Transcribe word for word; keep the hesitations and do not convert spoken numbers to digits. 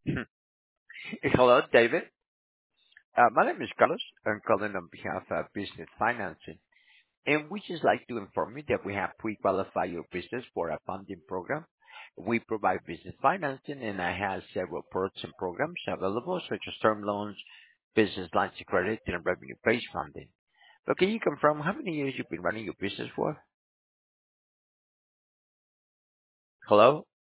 Hello, David. Uh, my name is Carlos. I'm calling on behalf of Business Financing. And we just like to inform you that we have pre-qualified your business for a funding program. We provide business financing and I have several products and programs available such as term loans, business lines of credit, and revenue-based funding. But can you confirm how many years you've been running your business for? Hello?